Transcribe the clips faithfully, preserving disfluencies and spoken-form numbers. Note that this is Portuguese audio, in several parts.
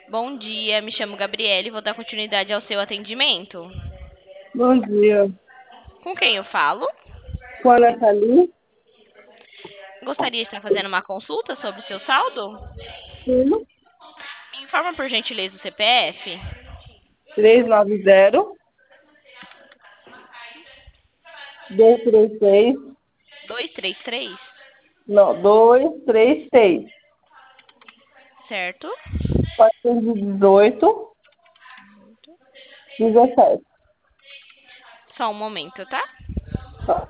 Bom dia, me chamo Gabriele e vou dar continuidade ao seu atendimento. Bom dia. Com quem eu falo? Com a Nathalie? Gostaria de estar fazendo uma consulta sobre o seu saldo? Sim. Me informa por gentileza o C P F. trezentos e noventa, dois três seis. dois três três, Não, dois três seis. certo? quatrocentos e dezoito, dezessete. Só um momento, tá? Tá.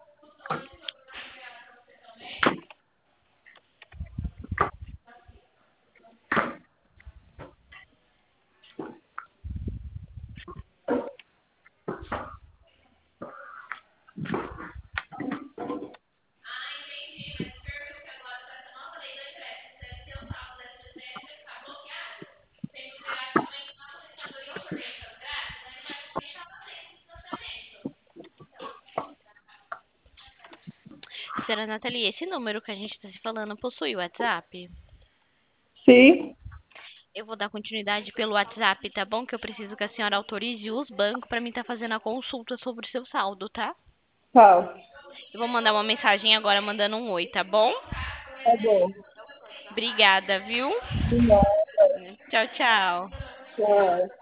Senhora Nathalie, esse número que a gente está se falando possui WhatsApp? Sim. Eu vou dar continuidade pelo WhatsApp, tá bom? Que eu preciso que a senhora autorize os bancos para mim estar fazendo a consulta sobre o seu saldo, tá? Tá. Eu vou mandar uma mensagem agora mandando um oi, tá bom? Tá bom. Obrigada, viu? De nada. Tchau, tchau. Tchau.